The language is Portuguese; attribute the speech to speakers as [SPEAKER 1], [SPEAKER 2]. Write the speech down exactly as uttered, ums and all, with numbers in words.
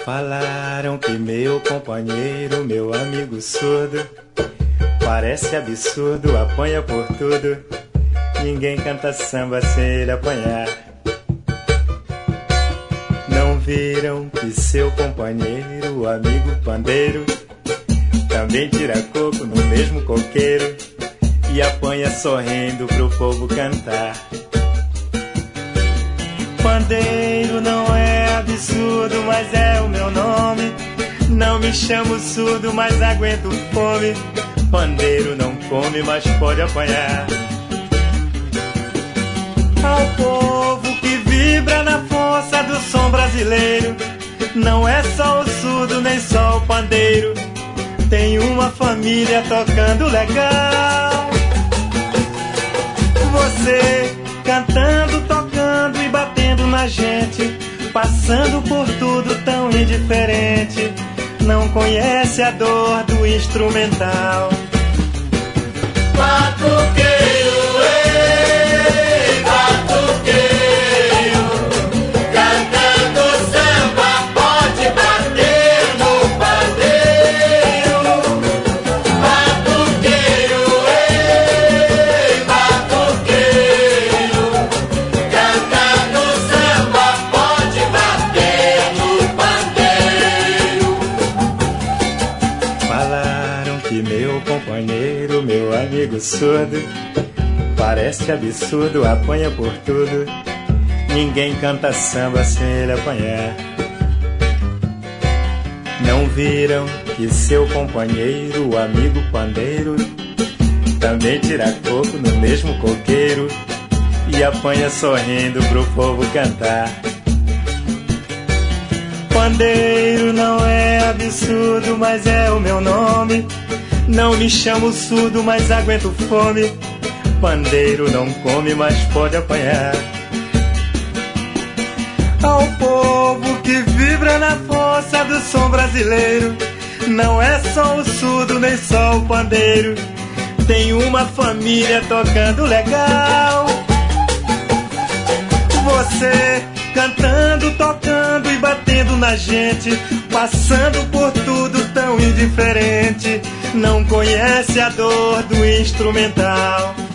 [SPEAKER 1] Falaram que meu companheiro, meu amigo surdo, parece absurdo, apanha por tudo. Ninguém canta samba sem ele apanhar. Não viram que seu companheiro, o amigo pandeiro, também tira coco no mesmo coqueiro e apanha sorrindo pro povo cantar. Pandeiro não é absurdo, mas é o meu nome. Não me chamo surdo, mas aguento fome. Pandeiro não come, mas pode apanhar. Ao povo que vibra na força do som brasileiro, não é só o surdo, nem só o pandeiro. Tem uma família tocando legal. Você cantando, tocando e batendo na gente, passando por tudo tão indiferente, não conhece a dor do instrumental.
[SPEAKER 2] Batuqueiro, ei, batuqueiro, cantando samba, pode bater no pandeiro. Batuqueiro, ei, batuqueiro, cantando samba, pode bater no pandeiro.
[SPEAKER 1] Falaram que meu companheiro, meu amigo surdo, parece absurdo, apanha por tudo. Ninguém canta samba sem ele apanhar. Não viram que seu companheiro, o amigo pandeiro, também tira coco no mesmo coqueiro e apanha sorrindo pro povo cantar. Pandeiro não é absurdo, mas é o meu nome. Não me chamo surdo, mas aguento fome. Pandeiro não come, mas pode apanhar. Ao povo que vibra na força do som brasileiro, não é só o surdo, nem só o pandeiro. Tem uma família tocando legal. Você cantando, tocando e batendo na gente, passando por tudo tão indiferente, não conhece a dor do instrumental.